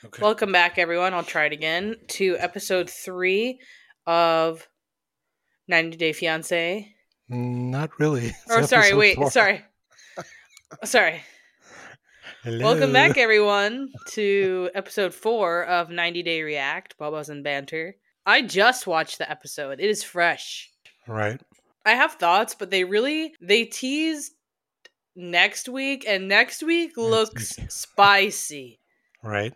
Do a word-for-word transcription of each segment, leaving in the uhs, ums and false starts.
Okay. Welcome back, everyone. I'll try it again to episode three of ninety Day Fiance. Not really. It's Or, sorry, episode wait, four. sorry. Sorry. Welcome Hello. back, everyone, to episode four of ninety Day React, Bubbles and Banter. I just watched the episode. It is fresh. Right. I have thoughts, but they really, they teased next week, and next week It's looks spicy. right.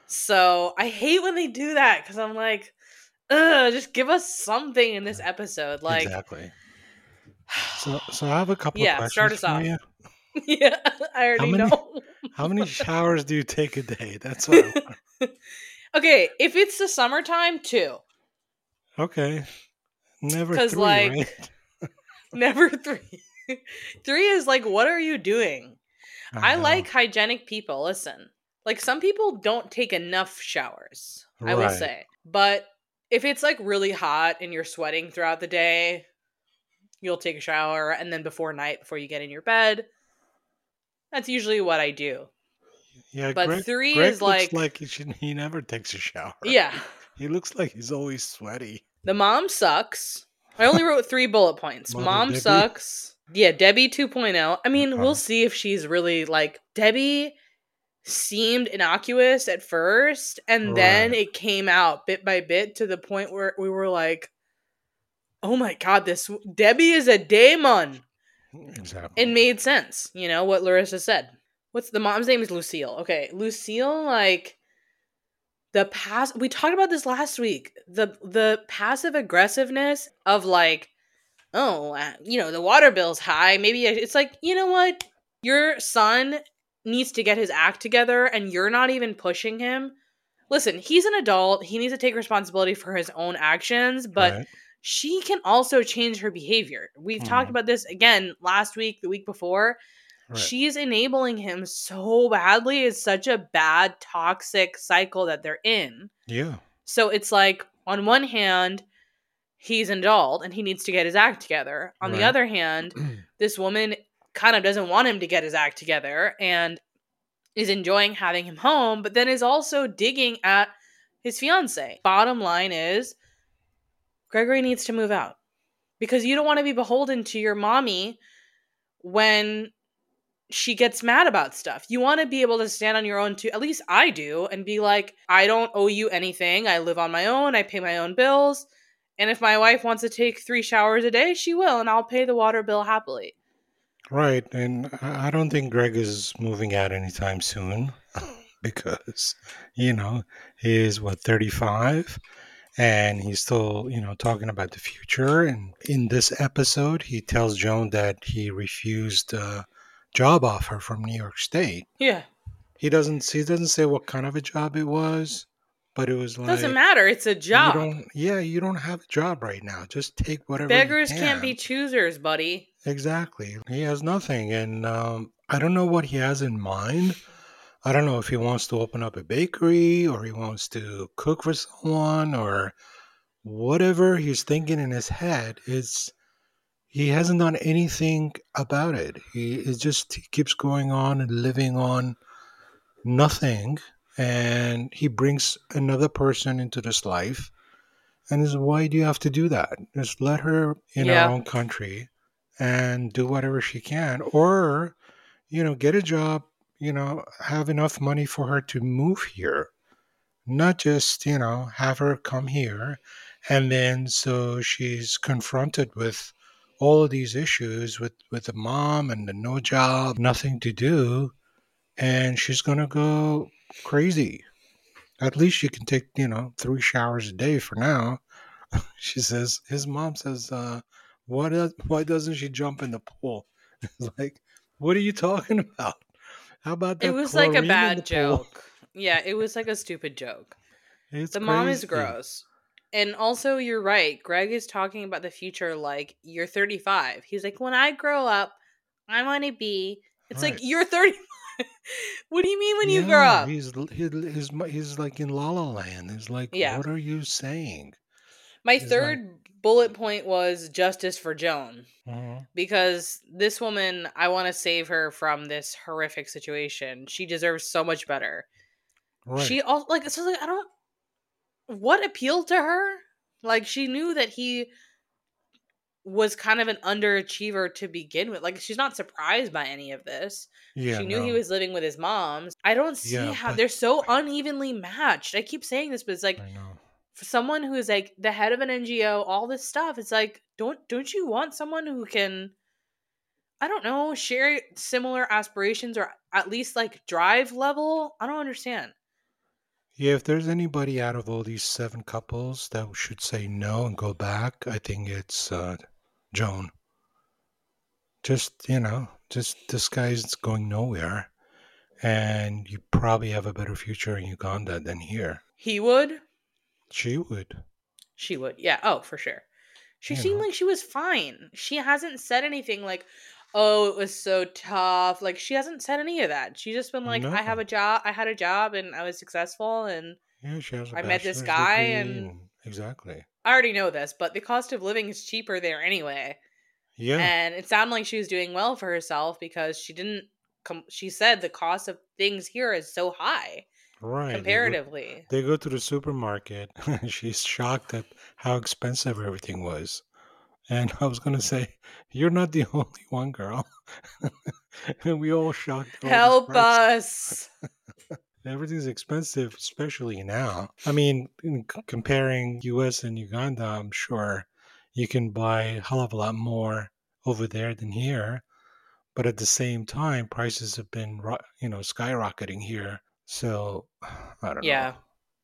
So I hate when they do that because I'm like, ugh, just give us something in this episode. Like, Exactly. So, so I have a couple of yeah, start questions us for off. you. Yeah, I How already many, know. how many showers do you take a day? That's what I want. Okay, if it's the summertime, two. Okay. Never Because, three, like, right? never three. Three is like, what are you doing? I I know. like hygienic people. Listen, like, some people don't take enough showers, I will Right. say. But if it's, like, really hot and you're sweating throughout the day, you'll take a shower. And then before night, before you get in your bed, that's usually what I do. Yeah, But Greg. three Greg is looks like, like he should, he never takes a shower. yeah, He looks like he's always sweaty. the mom sucks. I only wrote three bullet points. Mother Mom Debbie. sucks. Yeah, Debbie 2.0. I mean, we'll Uh, see if she's really like Debbie seemed innocuous at first, and then right. it came out bit by bit to the point where we were like, "Oh my god, this Debbie is a daemon." It Exactly. made sense, you know, what Larissa said. What's the mom's name is Lucille. Okay, Lucille, like, the pass we talked about this last week. The the passive aggressiveness of, like, oh, uh, you know, the water bill's high. Maybe it's like, you know what? Your son needs to get his act together and you're not even pushing him. Listen, he's an adult. He needs to take responsibility for his own actions, but Right. she can also change her behavior. We've talked Mhm. about this again last week, the week before. Right. She's enabling him so badly. It's such a bad, toxic cycle that they're in. Yeah. So it's like, on one hand, he's an adult and he needs to get his act together. On the Right. other hand, this woman kind of doesn't want him to get his act together and is enjoying having him home, but then is also digging at his fiance. Bottom line is, Gregory needs to move out because you don't want to be beholden to your mommy when she gets mad about stuff. You want to be able to stand on your own too. At least I do, and be like, I don't owe you anything. I live on my own. I pay my own bills. And if my wife wants to take three showers a day, she will, and I'll pay the water bill happily. Right. And I I don't think Greg is moving out anytime soon because, you know, he's what, thirty-five? And he's still, you know, talking about the future. And in this episode, he tells Joan that he refused a job offer from New York State. Yeah. He doesn't he doesn't say what kind of a job it was, but it was Doesn't like, matter. It's a you job. don't, yeah, you don't have a job right now. Just take whatever you Beggars can't be can. choosers, buddy. Exactly. He has nothing. And um, I don't know what he has in mind. I don't know if he wants to open up a bakery or he wants to cook for someone or whatever he's thinking in his head. Is he hasn't done anything about it. He it just he keeps going on and living on nothing. And he brings another person into this life. And is why do you have to do that? Just let her in her Yeah. own country and do whatever she can. Or, you know, get a job, you know, have enough money for her to move here. Not just, you know, have her come here. And then so she's confronted with all of these issues with, with the mom and the no job, nothing to do. And she's going to go crazy. At least she can take, you know, three showers a day for now. She says, his mom says, uh, why, does, why doesn't she jump in the pool? It's like, what are you talking about? How about It that was like a chlorine in the bad pool? joke. Yeah, it was like a stupid joke. It's The mom is crazy. gross. And also, you're right. Greg is talking about the future like, you're thirty-five. He's like, when I grow up, I want to be. It's like, Right. you're thirty. What do you mean when you grow Yeah, up? he's l- he, he's mi- he's like in La La Land. He's like, Yeah. what are you saying? My He's like, third bullet point was justice for Joan. mhm, Because this woman, I want to save her from this horrific situation. She deserves so much better. Right. She also like so like I don't what appealed to her? Like she knew that he was kind of an underachiever to begin with. Like she's not surprised by any of this. Yeah, She knew he no. was living with his mom. I don't see Yeah, how but they're so unevenly matched. I keep saying this, but it's like I know. for someone who is like the head of an N G O, all this stuff, it's like don't don't you want someone who can I don't know, share similar aspirations or at least like drive level? I don't understand. Yeah, if there's anybody out of all these seven couples that should say no and go back, I think it's uh, Joan. Just, you know, just this guy's going nowhere, and you probably have a better future in Uganda than here. He would? She would, She would. Yeah, oh, for sure. She you seemed know. like she was fine. She hasn't said anything like, "Oh, it was so tough." Like she hasn't said any of that. She's just been like, "I have a No. job. I had a job and I was successful and Yeah, she has a I met this bachelor's guy degree, and and exactly. I already know this, but the cost of living is cheaper there anyway." Yeah, And it sounded like she was doing well for herself because she didn't com- she said the cost of things here is so high right. They go, comparatively. they go to the supermarket. She's shocked at how expensive everything was. And I was gonna say, you're not the only one, girl. And we all shocked at all these Help prices. us. Everything's expensive, especially now. I mean, in c- comparing U S and Uganda, I'm sure you can buy a hell of a lot more over there than here. But at the same time, prices have been, ro- you know, skyrocketing here. So I don't know. Yeah.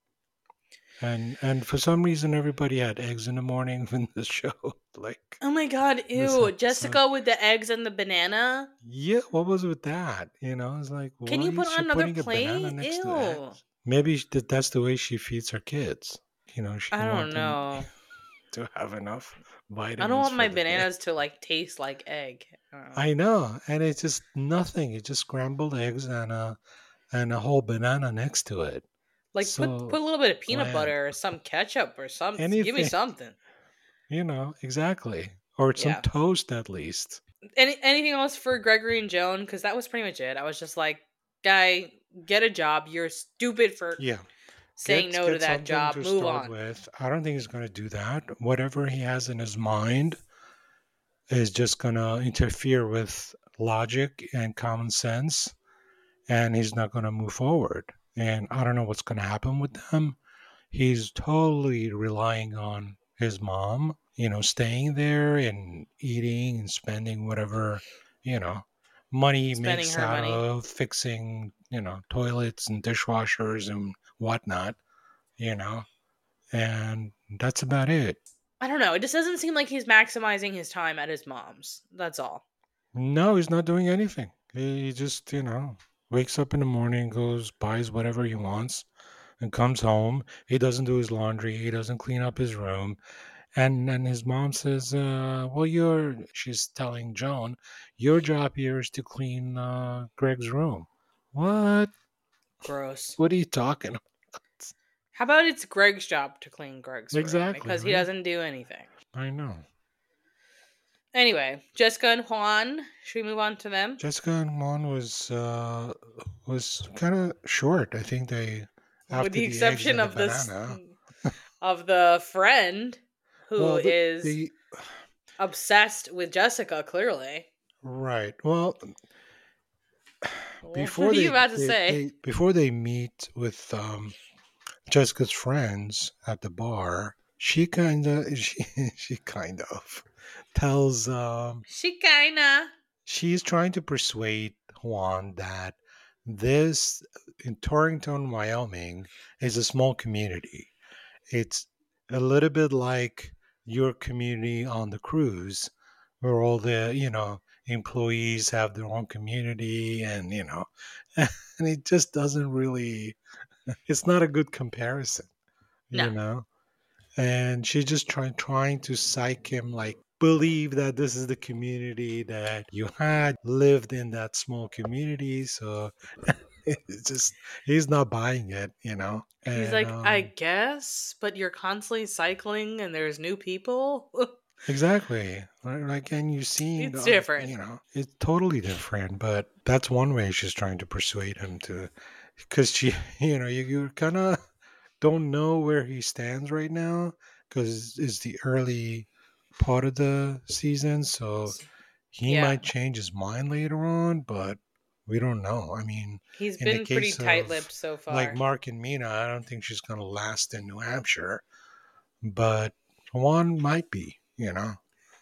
And and for some reason, everybody had eggs in the morning in the show. Like Oh my god, this ew. episode. Jessica with the eggs and the banana. Yeah, what was with that? You know, it's like, Can why you put is on she another putting a banana plate? next to Ew. eggs? Maybe sh- that- that's the way she feeds her kids. You know, she I wants don't them know. to have enough I don't vitamins want for my the day. bananas to like taste like egg. I don't know. I know, and it's just nothing. It's just scrambled eggs and a and a whole banana next to it. Like put put So a little bit of peanut bland. butter or some ketchup or some give me Anything, something. you know, exactly. Or some Yeah. toast at least. Any anything else for Gregory and Joan? Because that was pretty much it. I was just like, guy, get a job. You're stupid for Yeah. saying Get no to get that something job. to Move start on. with. I don't think he's going to do that. Whatever he has in his mind is just going to interfere with logic and common sense, and he's not going to move forward. And I don't know what's going to happen with them. He's totally relying on his mom, you know, staying there and eating and spending whatever, you know, money he Spending makes her out money. of fixing, you know, toilets and dishwashers and whatnot, you know, and that's about it. I don't know. It just doesn't seem like he's maximizing his time at his mom's. That's all. No, he's not doing anything. He just, you know, wakes up in the morning, goes, buys whatever he wants, and comes home. He doesn't do his laundry. He doesn't clean up his room. And then his mom says, uh, well, you're, she's telling Joan, your job here is to clean uh, Greg's room. What? Gross. What are you talking about? How about it's Greg's job to clean Greg's room Exactly, because he right? doesn't do anything. I know. Anyway, Jessica and Juan. Should we move on to them? Jessica and Juan was uh, was kind of short. I think they, With after the the eggs exception and the of this banana, of the friend who well, the, is the obsessed with Jessica, clearly. right. Well, What are before you they, about to they, say? they before they meet with um, Jessica's friends at the bar, she kind of she she kind of tells um, She kinda. she's trying to persuade Juan that this in Torrington, Wyoming, is a small community. It's a little bit like your community on the cruise, where all the, you know, employees have their own community and, you know, and it just doesn't really, it's not a good comparison, No. you know? And she's just trying trying to psych him like believe that this is the community that you had lived in that small community. So it's just he's not buying it, you know. He's And like, I um guess, but you're constantly cycling and there's new people. exactly. Right, like, and you've seen, It's uh, different. you know, it's totally different, but that's one way she's trying to persuade him to because she, you know, you, you kind of don't know where he stands right now because it's the early part of the season, so he Yeah. might change his mind later on, but we don't know. I mean, He's in the been pretty case of tight-lipped so like far. Mark and Mina, I don't think she's going to last in New Hampshire, but Juan might be, you know.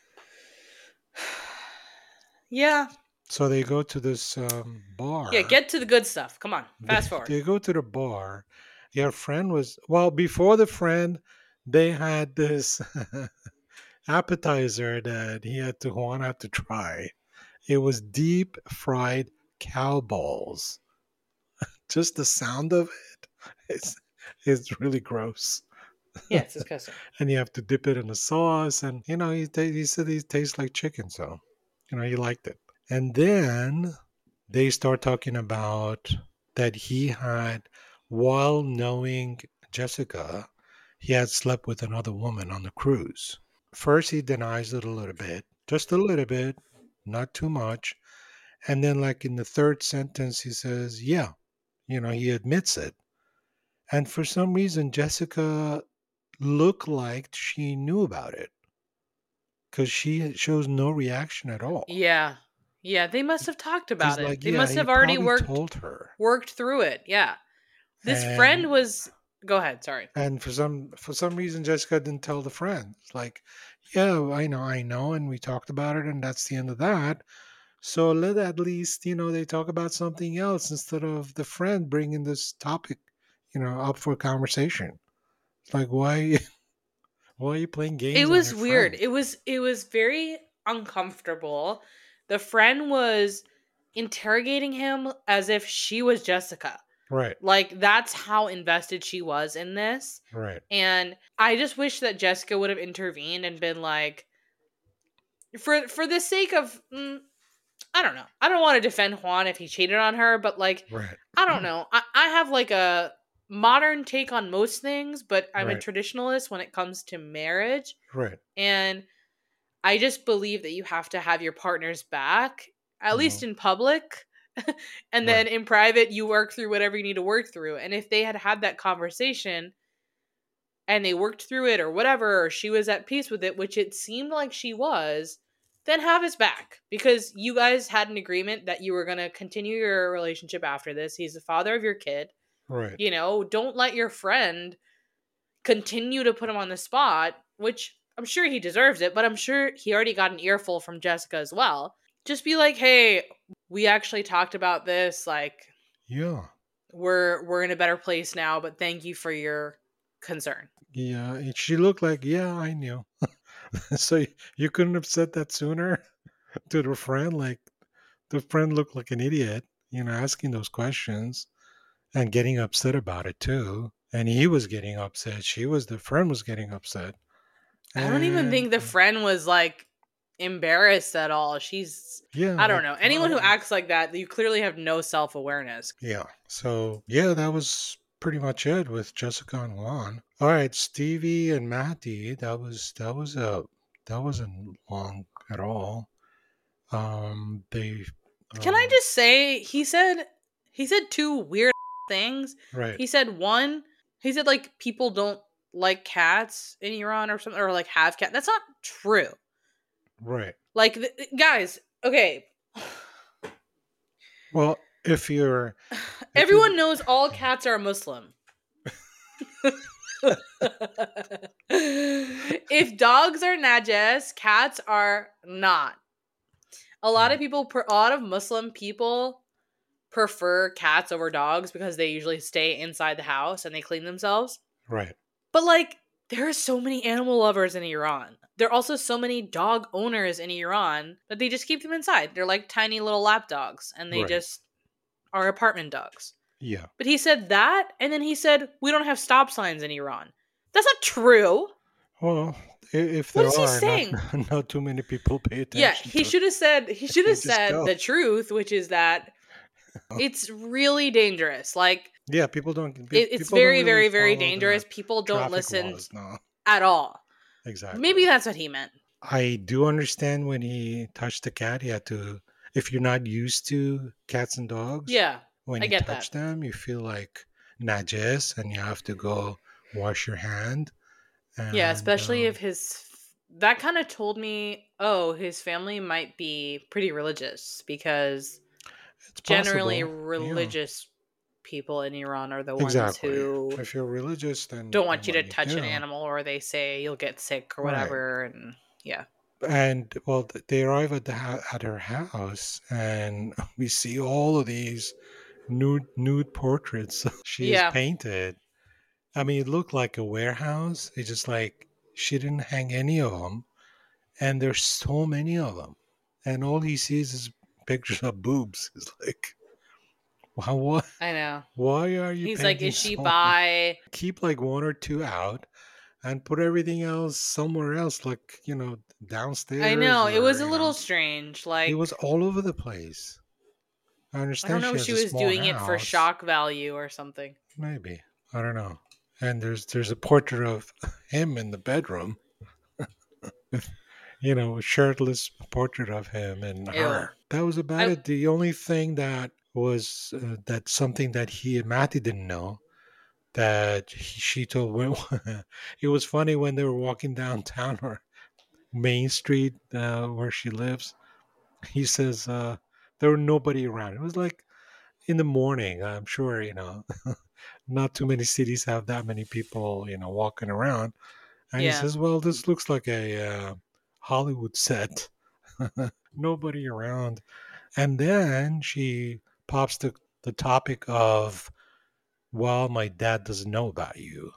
Yeah. So they go to this um, Yeah, bar. get to the good stuff. Come on. They, Fast forward. they go to the bar. Your friend was, well, before the friend, they had this appetizer that he had to, Juan had to try. It was deep fried cow balls. Just the sound of it, it's, it's really gross. Yeah, it's disgusting. And you have to dip it in the sauce. And, you know, he, he said he tastes like chicken. So, you know, he liked it. And then they start talking about that he had, while knowing Jessica, he had slept with another woman on the cruise. First, he denies it a little bit, just a little bit, not too much. And then, like in the third sentence, he says, yeah, you know, he admits it. And for some reason, Jessica looked like she knew about it because she shows no reaction at all. Yeah. Yeah, they must have talked about He's it. like, They yeah, must he have already probably worked told her. worked through it. Yeah. This friend And was go ahead, sorry. and for some for some reason Jessica didn't tell the friend. It's like, yeah, I know, I know, and we talked about it, and that's the end of that. So let at least, you know, they talk about something else instead of the friend bringing this topic, you know, up for conversation. It's like, why why are you playing It games on was your weird. friend? It was it was very uncomfortable. The friend was interrogating him as if she was Jessica. Right, Like that's how invested she was in this. right, And I just wish that Jessica would have intervened and been like for for the sake of mm, I don't know. I don't want to defend Juan if he cheated on her, but like right, I don't know. I, I have like a modern take on most things, but I'm a right, traditionalist when it comes to marriage. right. And I just believe that you have to have your partner's back, at least Mhm, in public. And right, then in private, you work through whatever you need to work through. And if they had had that conversation and they worked through it or whatever, or she was at peace with it, which it seemed like she was, then have his back because you guys had an agreement that you were going to continue your relationship after this. He's the father of your kid. right, You know, don't let your friend continue to put him on the spot, which I'm sure he deserves it, but I'm sure he already got an earful from Jessica as well. Just be like, "Hey, we actually talked about this. Like, yeah, we're we're in a better place now, but thank you for your concern." yeah. And she looked like, yeah, I knew. So you, you couldn't have said that sooner to the friend. Like the friend looked like an idiot, you know, asking those questions and getting upset about it too. And he was getting upset. She was the friend was getting upset. I don't even And think the friend was like embarrassed at all. She's yeah, I don't like know. I Anyone who don't, acts like that, you clearly have no self-awareness. yeah. So yeah, that was pretty much it with Jessica and Juan. All right, Stevie and Matty. That was that was a that wasn't long at all. Um, they Can I um just say he said he said two weird things. right, He said one, he said like people don't like cats in Iran or something or like have cat. That's not true. right. Like th- guys, okay. Well, if you're if you Everyone knows all cats are Muslim. If dogs are najas, cats are not. A lot of right, people, a lot of Muslim people prefer cats over dogs because they usually stay inside the house and they clean themselves. right, But like, there are so many animal lovers in Iran. There are also so many dog owners in Iran that they just keep them inside. They're like tiny little lap dogs and they right, just are apartment dogs. yeah. But he said that, and then he said, we don't have stop signs in Iran. That's not true. Well, i- if What there is he are, not saying? not too many people pay Yeah, attention he to it. should have said he should They have just said go. the truth, which is that it's really dangerous. Like Yeah, people don't pe- it, it's people don't very, really very, very follow dangerous. the People don't traffic listen laws. No, at all. exactly. Maybe that's what he meant. I do understand when he touched the cat, he had to. If you're not used to cats and dogs, Yeah. when I you get that. touch them, you feel like najis and you have to go wash your hand. Yeah, And especially if um, his that kind of told me, oh, his family might be pretty religious because it's generally possible. Yeah, religious people in Iran are the ones exactly. who If you're religious, then, don't then want you what to you touch an do. animal or they say you'll get sick or Right. whatever and yeah. And well, th- they arrive at the hou- at her house, and we see all of these nude nude portraits she has Yeah. painted. I mean, it looked like a warehouse. It's just like she didn't hang any of them, and there's so many of them, and all he sees is pictures of boobs. It's like, wow, what? I know. Why are you He's like, painting is she so much? bi? Keep like one or two out, and put everything else somewhere else, like you know, I downstairs know. It was or a you little know, strange. it was Like, all over the place. I I don't understand know she if has she a was small doing it for house, shock value or something. maybe. I don't know. And there's there's a portrait of him in the bedroom, with, you know, a shirtless portrait of him and Ew. her. That was about I it. The only thing that was uh, that something that he and Matty didn't know that he, she told when it was funny when they were walking downtown or Main Street uh, where she lives. He says uh, there were nobody around. It was like in the morning. I'm sure you know not too many cities have that many people you know walking around. And he yeah. says, "Well, this looks like a uh, Hollywood set. Nobody around." And then she pops the the topic of, "Well, my dad doesn't know about you."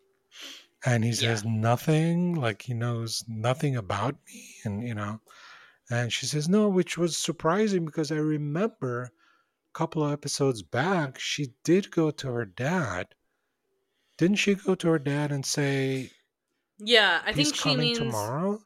And he Yeah. says nothing, like he knows nothing about me, and you know. And she says no, which was surprising because I remember a couple of episodes back, she did go to her dad. Didn't she go to her dad and say Yeah, I he's think she coming means tomorrow?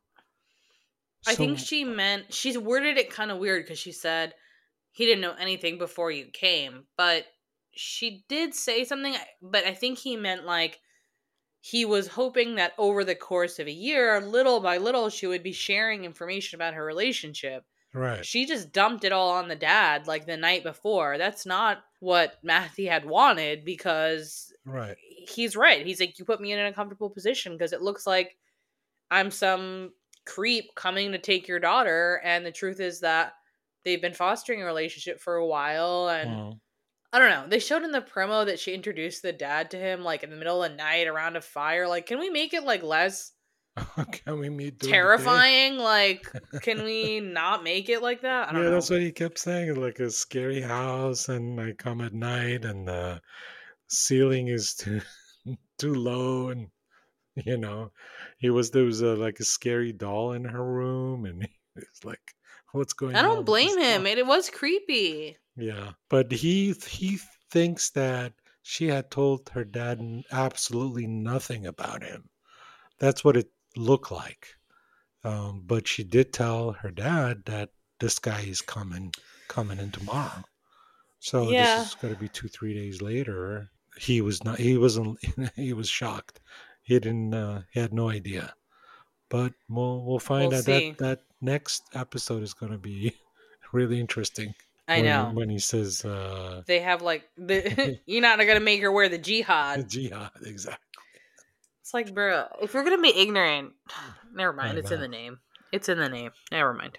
I think So she meant she's worded it kind of weird because she said he didn't know anything before you came, but she did say something. But I think he meant like he was hoping that over the course of a year, little by little, she would be sharing information about her relationship. right, She just dumped it all on the dad like the night before. That's not what Matthew had wanted because right, he's right. He's like, you put me in an uncomfortable position because it looks like I'm some creep coming to take your daughter. And the truth is that they've been fostering a relationship for a while. And mm. I don't know. They showed in the promo that she introduced the dad to him like in the middle of the night around a fire. Like, can we make it like less Can we meet during the day? terrifying? Like, can we not make it like that? I don't Yeah, know. that's what he kept saying. Like a scary house, and I come at night, and the ceiling is too too low, and you know, he was there was a like a scary doll in her room, and it's like, what's I going don't on with this blame him. doll? It, it was creepy. Yeah, but he he thinks that she had told her dad n- absolutely nothing about him. That's what it looked like. Um, but she did tell her dad that this guy is coming coming in tomorrow. So this Yeah. is going to be two three days later. He was not. He wasn't. He was shocked. He didn't. Uh, he had no idea. But we'll we'll We'll find out that see. that next episode is going to be really interesting I when know. when he says uh, They have like the you're not gonna make her wear the jihad. jihad. Exactly. It's like, bro, if we're gonna be ignorant, never I mind. It's in know. the name. It's in the name. Never mind.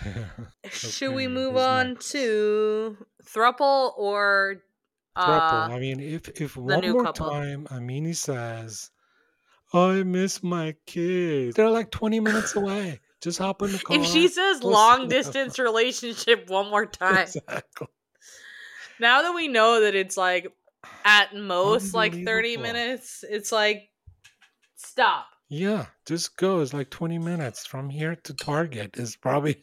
Should we Okay. move Who's on next? to thruple or Thruple. uh I mean, if if the one new more couple? time Amini says, "I miss my kids," they're like twenty minminutes away. Just hop in the If she car. says We'll see long them. distance relationship one more time, Exactly. now that we know that it's like at most like thirty Unbelievable. minutes, it's like stop. Yeah, just go. It's like twenty minutes from here to Target. Is probably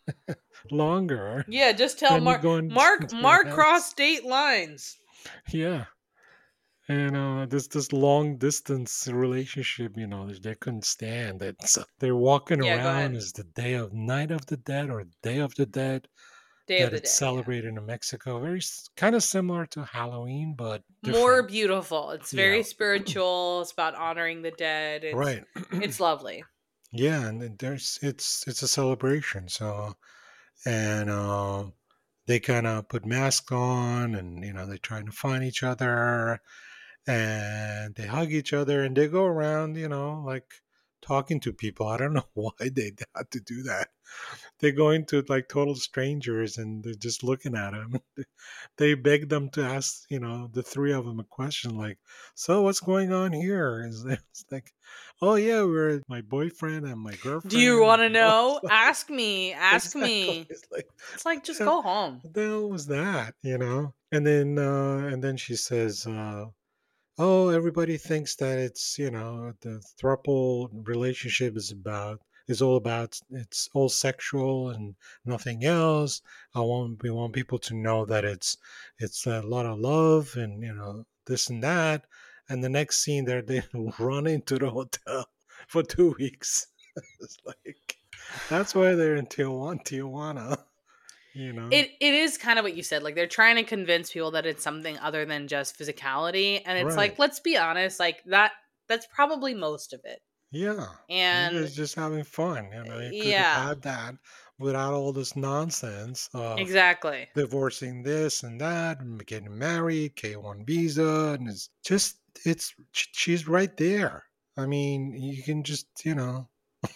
longer Yeah, just tell than you Mark going Mark to your Mark cross house. state lines. Yeah. And uh, this this long distance relationship, you know, they couldn't stand it. So they're walking Yeah, go around ahead. as the day of Night of the Dead or Day of the Dead Day of that the it's Dead, yeah. celebrated in Mexico. Very kind of similar to Halloween, but More different. beautiful. It's Yeah, very spiritual. It's about honoring the dead. It's right. it's lovely. Yeah, and then there's it's it's a celebration. So and uh, they kind of put masks on, and you know they're trying to find each other, and they hug each other, and they go around, you know, like talking to people. I don't know why they had to do that. They go into like total strangers and they're just looking at them. They beg them to ask, you know, the three of them a question like, "So what's going on here?" Is it's like, "Oh yeah, we're my boyfriend and my Do you girlfriend." want to Oh, it's know? like, Ask me. Ask exactly. me. It's like, It's like, what just the hell, go home. what the hell was that? You know? And then uh, and then she says, uh, "Oh, everybody thinks that it's, you know, the throuple relationship is about is all about it's all sexual and nothing else. I want we want people to know that it's it's a lot of love and you know this and that." And the next scene, they're they run into the hotel for two weeks. It's like that's why they're in Tijuana, Tijuana, you know. It it is kind of what you said. Like they're trying to convince people that it's something other than just physicality, and it's Right. like, let's be honest, like that that's probably most of it. Yeah, you And guys just having fun. You know, you could have yeah, had that without all this nonsense of exactly. divorcing this and that and getting married, K one visa, and it's just it's sh- she's right there. I mean, you can just you know,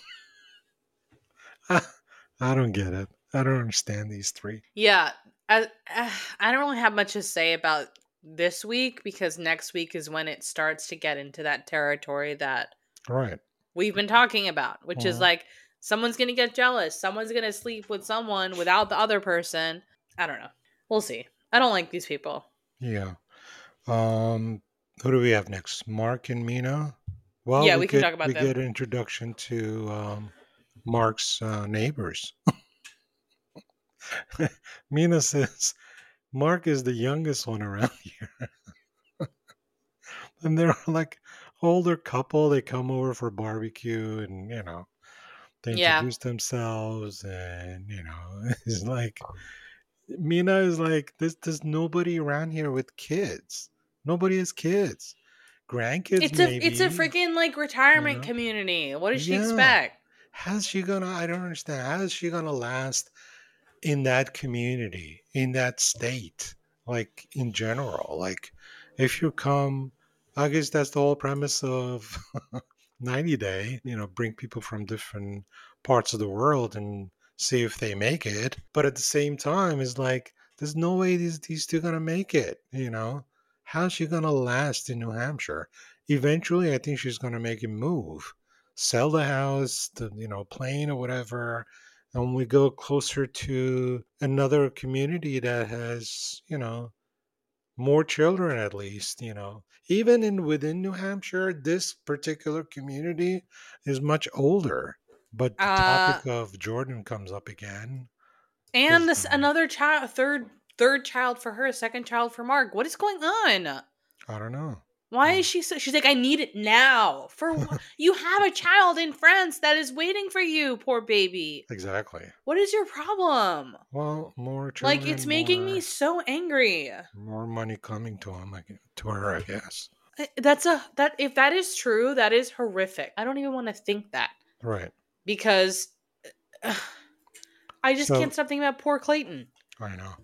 I don't get it. I don't understand these three. Yeah, I I don't really have much to say about this week because next week is when it starts to get into that territory that Right. we've been talking about, which is Mhm. like someone's going to get jealous, someone's going to sleep with someone without the other person. I don't know. We'll see. I don't like these people. Yeah. Um. Who do we have next? Mark and Mina. Well, Yeah, we we can get talk about we them. get an introduction to um, Mark's uh, neighbors. Mina says Mark is the youngest one around here. And they're like older couple. They come over for barbecue and, you know, they Yeah. introduce themselves. And, you know, it's like, Mina is like, there's, there's nobody around here with kids. Nobody has kids. Grandkids, It's a it's a maybe, freaking like you retirement know? community. What does she Yeah. expect? How's she gonna, I don't understand. How is she gonna last in that community, in that state, like in general? Like, if you come, I guess that's the whole premise of ninety Day, you know, bring people from different parts of the world and see if they make it. But at the same time, it's like, there's no way these, these two gonna make it, you know? How's she gonna last in New Hampshire? Eventually, I think she's gonna make a move, sell the house, the, you know, plane or whatever, and we go closer to another community that has, you know, more children at least, you know. Even in within New Hampshire, this particular community is much older. But the Uh topic of Jordan comes up again and because this um, another child, third third child for her, second child for Mark. What is going on? I don't know. Why is Mm, she so she's like, I need it now. For what? You have a child in France that is waiting for you, poor baby. exactly. What is your problem? Well, more Like children, it's making me more so angry. more money coming to him, like, to her, I guess. I- That's a that if that is true, that is horrific. I don't even want to think that Right. because ugh, I just can't So stop thinking about poor Clayton. I know.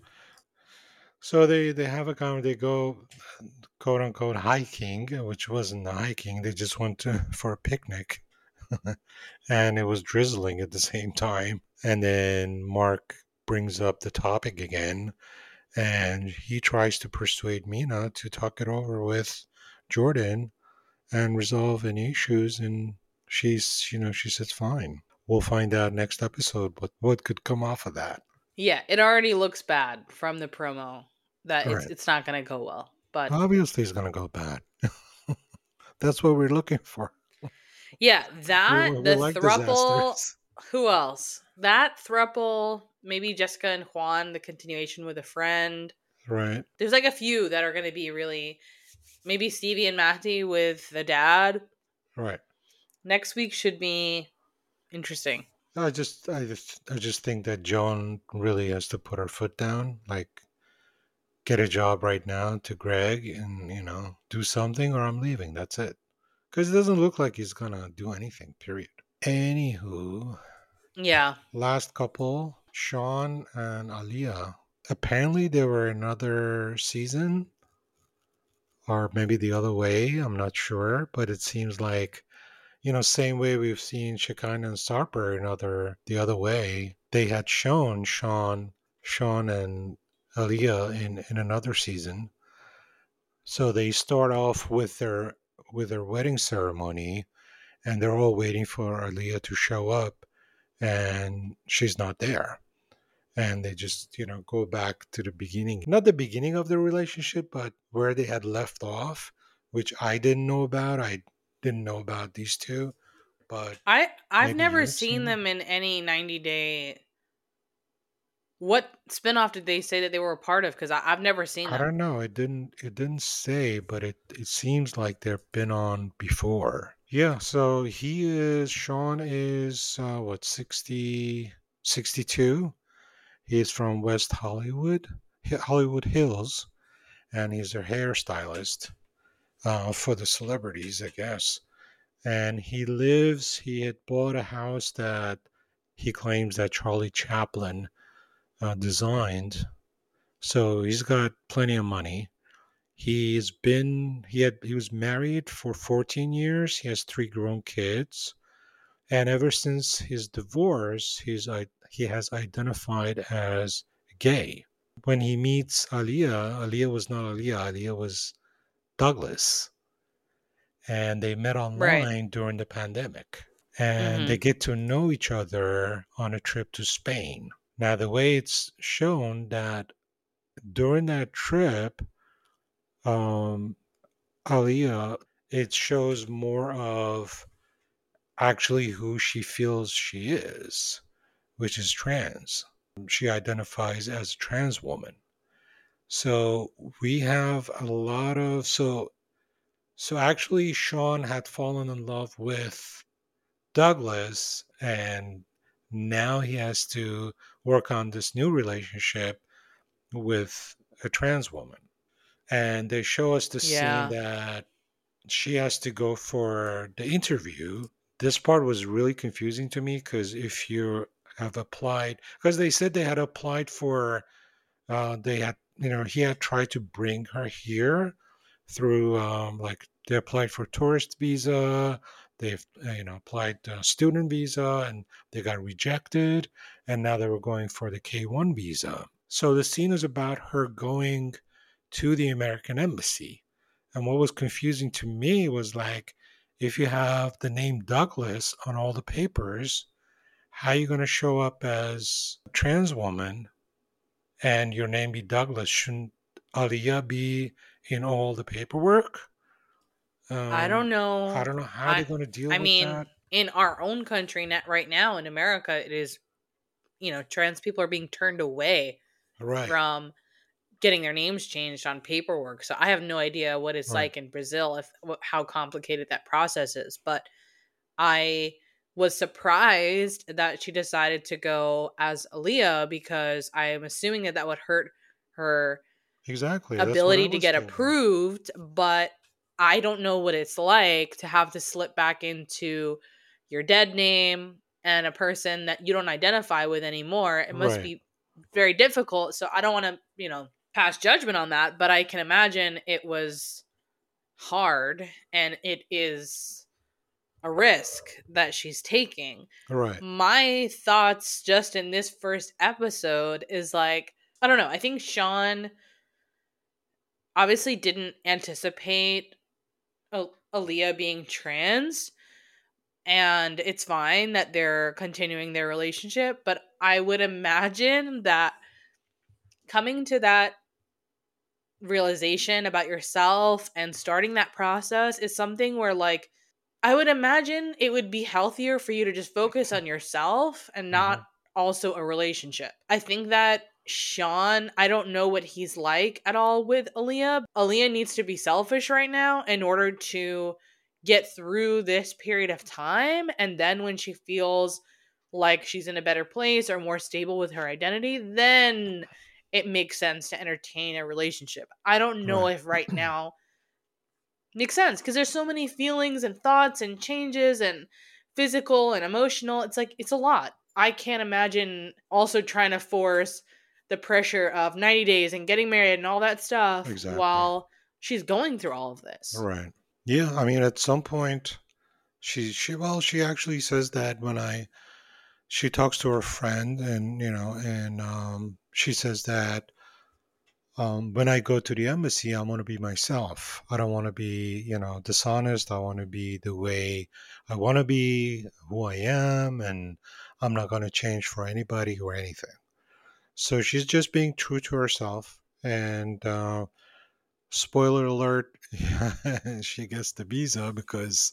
So they they have a kind. They go quote unquote hiking, which wasn't a hiking. They just went to, for a picnic, and it was drizzling at the same time. And then Mark brings up the topic again, and he tries to persuade Mina to talk it over with Jordan and resolve any issues. And she's, you know, she says, "Fine. We'll find out next episode what what could come off of that." Yeah, it already looks bad from the promo that All it's right. it's not going to go well. But Obviously, it's gonna go bad. That's what we're looking for. yeah, We, that we the like thruple. disasters. Who else? That thruple. Maybe Jessica and Juan. The continuation with a friend. Right, There's like a few that are going to be really. Maybe Stevie and Matty with the dad. right. Next week should be interesting. I just, I just, I just think that Joan really has to put her foot down, like get a job right now to Greg, and you know, do something, or I'm leaving. That's it. Because it doesn't look like he's gonna do anything. Period. Anywho, Yeah. last couple, Sean and Aliyah. Apparently, there were another season, or maybe the other way. I'm not sure, but it seems like, you know, same way we've seen Shekinah and Starper another the other way. They had shown Sean, Sean and Aaliyah in in another season. So they start off with their with their wedding ceremony, and they're all waiting for Aaliyah to show up, and she's not there. And they just, you know, go back to the beginning, not the beginning of the relationship, but where they had left off, which I didn't know about. I didn't know about these two, but I I've maybe you never had seen seen them. them in any ninety day. What spinoff did they say that they were a part of? Because I've never seen I them. don't know. It didn't. It didn't say, but it it seems like they've been on before. Yeah. So he is. Sean is uh, what sixty, sixty-two. He is from West Hollywood, Hollywood Hills, and he's a hairstylist uh, for the celebrities, I guess. And he lives. He had bought a house that he claims that Charlie Chaplin uh, designed. So he's got plenty of money. He's been he had he was married for fourteen years. He has three grown kids, and ever since his divorce, he's he has identified as gay. When he meets Aliyah, Aliyah was not Aliyah. Aliyah was Douglas, and they met Right. online during the pandemic, and they Mm-hmm. get to know each other on a trip to Spain. Now, the way it's shown that during that trip, um, Aliyah, it shows more of actually who she feels she is, which is trans. She identifies as a trans woman. So we have a lot of so so actually Sean had fallen in love with Douglas, and now he has to work on this new relationship with a trans woman. And they show us the scene Yeah. that she has to go for the interview. This part was really confusing to me because if you have applied, because they said they had applied for, uh, they had, you know, he had tried to bring her here through, um, like, they applied for tourist visa, they've, uh, you know, applied uh, student visa, and they got rejected, and now they were going for the K one visa. So the scene is about her going to the American embassy. And what was confusing to me was like, if you have the name Douglas on all the papers, how are you going to show up as a trans woman and your name be Douglas? Shouldn't Aliyah be in all the paperwork? I don't Um, I know. don't know how they're I going to deal I with that. mean, in our own country net right now in America, it is, you know, trans people are being turned away Right, from getting their names changed on paperwork. So I have no idea what it's right, like in Brazil, if wh- how complicated that process is, but I was surprised that she decided to go as Aaliyah because I am assuming that that would hurt her exactly. That's what I ability to was get thinking. approved, but I don't know what it's like to have to slip back into your dead name and a person that you don't identify with anymore. It must Right, be very difficult. So I don't want to, you know, pass judgment on that, but I can imagine it was hard and it is a risk that she's taking. right, My thoughts just in this first episode is like, I don't know. I think Sean obviously didn't anticipate Al- Aaliyah being trans, and it's fine that they're continuing their relationship. But I would imagine that coming to that realization about yourself and starting that process is something where, like, I would imagine it would be healthier for you to just focus on yourself and not hmm also a relationship. I think that Sean, I don't know what he's like at all with Aaliyah. Aaliyah needs to be selfish right now in order to get through this period of time. And then when she feels like she's in a better place or more stable with her identity, then it makes sense to entertain a relationship. I don't know right, if right now makes sense because there's so many feelings and thoughts and changes and physical and emotional. It's like it's a lot. I can't imagine also trying to force the pressure of ninety days and getting married and all that stuff Exactly. while she's going through all of this. Right. Yeah. I mean, at some point, she she well, she actually says that when I she talks to her friend, and you know, and um, she says that um, when I go to the embassy, I want to be myself. I don't want to be, you know, dishonest. I want to be the way I want to be, who I am, and I'm not going to change for anybody or anything. So she's just being true to herself. And uh, spoiler alert, she gets the visa because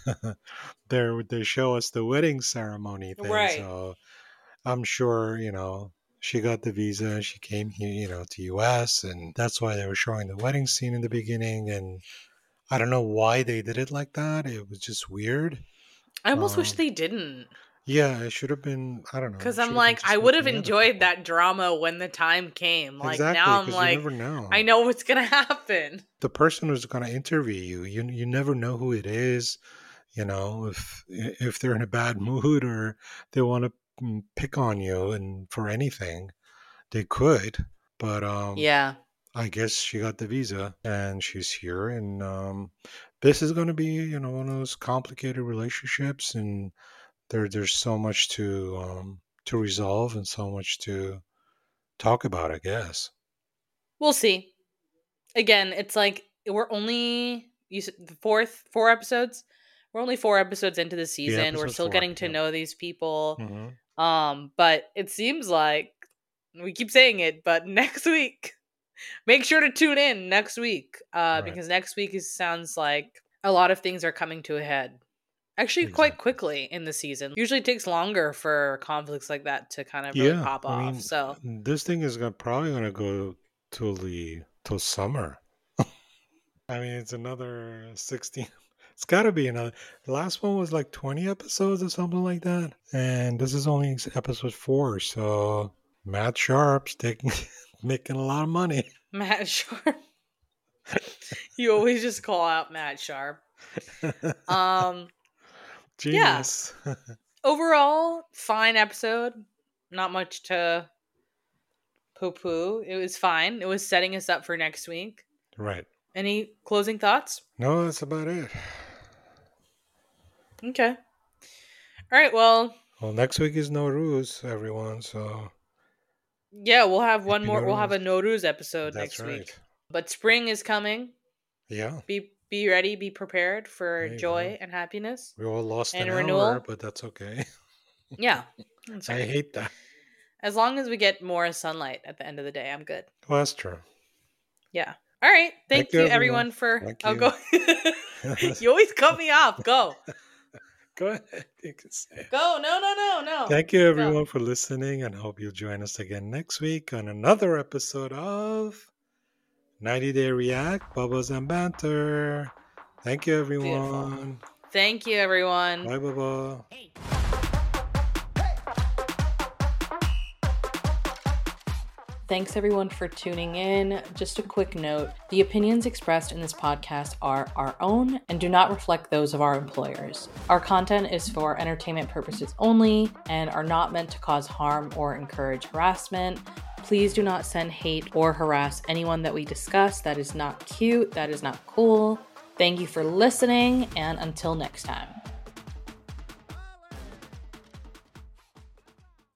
they they show us the wedding ceremony thing. Right. So I'm sure, you know, she got the visa, she came here, you know, to U S, and that's why they were showing the wedding scene in the beginning. And I don't know why they did it like that. It was just weird. I almost wish Um, they didn't. yeah, it should have been, I don't know. Because it I'm should have been like, just I like would have any other enjoyed couple. that drama when the time came. Like, Exactly, now I'm because you like, never know. I know what's going to happen. The person who's going to interview you, you you never know who it is. You know, if if they're in a bad mood or they want to pick on you and for anything, they could. But um, Yeah. I guess she got the visa and she's here, and um, this is going to be, you know, one of those complicated relationships, and there there's so much to um, to resolve and so much to talk about, I guess. We'll see. Again, it's like we're only you said the fourth four episodes. We're only four episodes into the Yeah, season. We're episode still four. getting to Yep. know these people. hmm Um, but it seems like we keep saying it, but next week, make sure to tune in next week. Uh, Right. because next week is sounds like a lot of things are coming to a head. Actually, quite Exactly. quickly in the season. Usually takes longer for conflicts like that to kind of really Yeah, pop I off. mean, So this thing is gonna, probably going to go till the till summer. I mean, it's another sixteen. It's got to be another. The last one was like twenty episodes or something like that. And this is only s- episode four. So Matt Sharp's taking, making a lot of money. Matt Sharp. You always just call out Matt Sharp. Um, yeah. Genius. Overall, fine episode. Not much to poo poo. It was fine. It was setting us up for next week. Right. Any closing thoughts? No, that's about it. Okay. All right. Well, Well, next week is Nowruz, everyone. So yeah, we'll have one happy more. We'll have Nowruz. a Nowruz episode That's next right. week. But spring is coming. Yeah. Be be ready. Be prepared for There you joy go. and happiness We all lost and an hour, renewal. but that's okay. Yeah, that's I right. hate that. As long as we get more sunlight at the end of the day, I'm good. Well, that's true. Yeah. All right. Thank, Thank you, you, everyone. everyone, for. Thank I'll you. go. You always cut me off. Go. Go ahead. You can say it. Go. No, no, no, no. Thank you, Go. everyone, for listening, and hope you'll join us again next week on another episode of ninety Day React, Bubbles and Banter. Thank you, everyone. Thank you, everyone. Bye, Bubba. Thanks everyone for tuning in. Just a quick note, the opinions expressed in this podcast are our own and do not reflect those of our employers. Our content is for entertainment purposes only and are not meant to cause harm or encourage harassment. Please do not send hate or harass anyone that we discuss. That is not cute. That is not cool. Thank you for listening, and until next time.